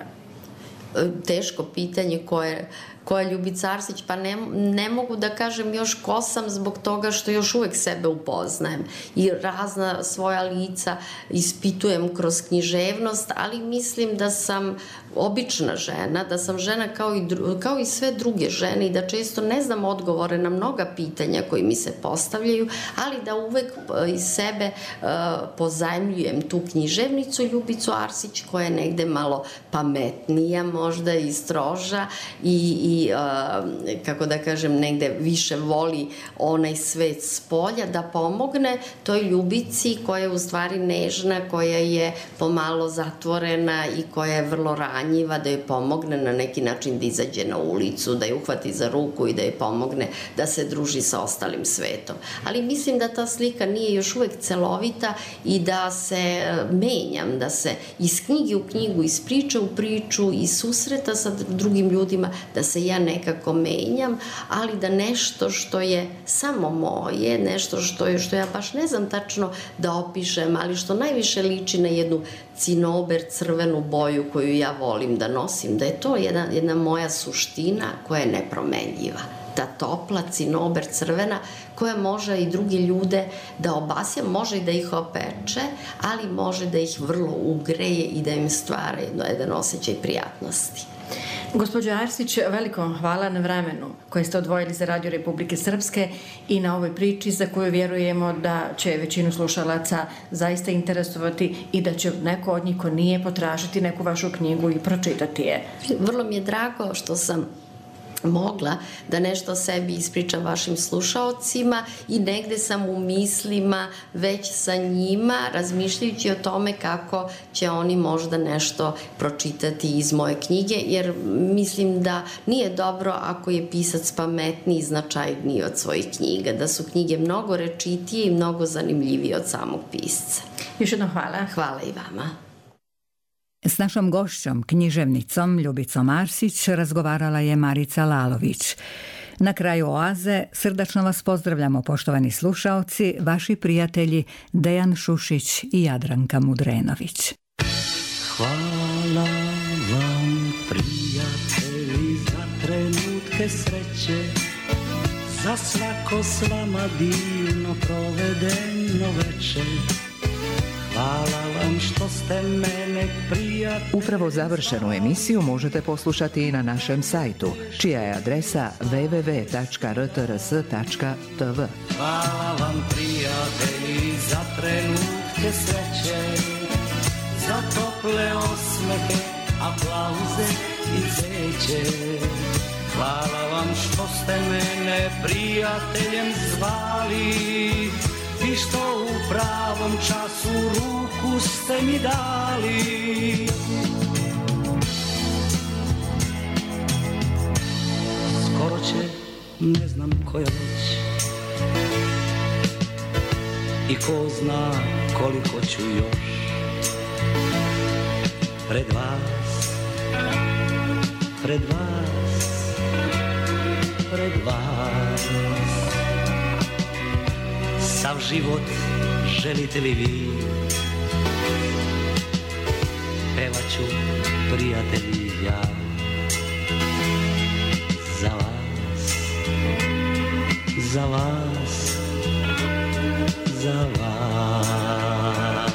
Teško pitanje koje ko je Ljubica Arsić, pa ne, ne mogu da kažem još ko sam zbog toga što još uvek sebe upoznajem i razna svoja lica ispitujem kroz književnost, ali mislim da sam obična žena, da sam žena kao i, dru, kao i sve druge žene i da često ne znam odgovore na mnoga pitanja koji mi se postavljaju, ali da uvek iz sebe uh, pozajmljujem tu književnicu Ljubicu Arsić koja je negde malo pametnija možda i stroža i, i kako da kažem, negde više voli onaj svet s polja, da pomogne toj Ljubici koja je u stvari nežna, koja je pomalo zatvorena i koja je vrlo ranjiva, da joj pomogne na neki način da izađe na ulicu, da je uhvati za ruku i da joj pomogne da se druži sa ostalim svetom. Ali mislim da ta slika nije još uvek celovita i da se menjam, da se iz knjige u knjigu, iz priče u priču, iz susreta sa drugim ljudima, da se ja nekako menjam, ali da nešto što je samo moje, nešto što je, što ja baš ne znam tačno da opišem, ali što najviše liči na jednu cinober crvenu boju koju ja volim da nosim, da je to jedna, jedna moja suština koja je nepromenljiva. Ta topla cinober crvena koja može i drugi ljude da obasja, može i da ih opeče, ali može da ih vrlo ugreje i da im stvara jedan osjećaj prijatnosti. Gospođo Arsić, veliko hvala na vremenu koje ste odvojili za Radio Republike Srpske i na ovoj priči za koju vjerujemo da će većinu slušalaca zaista interesovati i da će neko od njih ko nije potražiti neku vašu knjigu i pročitati je. Vrlo mi je drago što sam mogla da nešto o sebi ispričam vašim slušaocima i negde sam u mislima već sa njima razmišljajući o tome kako će oni možda nešto pročitati iz moje knjige, jer mislim da nije dobro ako je pisac pametniji i značajniji od svojih knjiga, da su knjige mnogo rečitije i mnogo zanimljivije od samog pisca. Još jednom hvala. Hvala i vama. S našom gošćom, književnicom Ljubicom Arsić, razgovarala je Marica Lalović. Na kraju Oaze srdačno vas pozdravljamo, poštovani slušaoci, vaši prijatelji Dejan Šušić i Jadranka Mudrenović. Hvala vam, prijatelji, za trenutke sreće, za svako s vama divno provedeno večer. Hvala vam što ste mene prijatelji. Upravo završenu emisiju možete poslušati i na našem sajtu, čija je adresa w w w tačka r t r s tačka t v. Hvala vam, prijatelji, za trenutke sreće, za tople osmehe, aplauze i cveće. Hvala vam što ste mene prijateljem zvali i što u pravom času ruku ste mi dali. Skoro će, ne znam koja već, i ko zna koliko ću još pred vas, pred vas, pred vas. Sav život želite li vi, pevaću, prijatelji, ja za vas, za vas, za vas.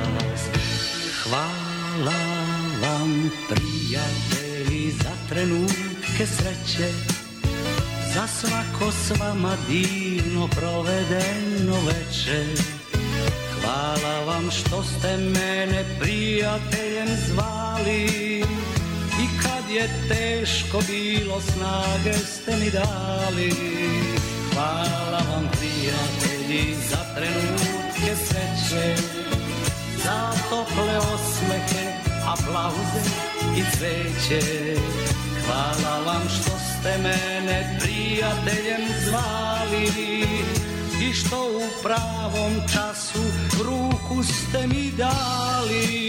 Hvala vam, prijatelji, za trenutke sreće, za svako s vama divno provedeno večer. Hvala vam što ste mene prijateljem zvali i kad je teško bilo snage ste mi dali. Hvala vam, prijatelji, za trenutke sreće, za tople osmehe, aplauze i cveće. Hvala vam što ste mene prijateljem zvali i što u pravom času ruku ste mi dali.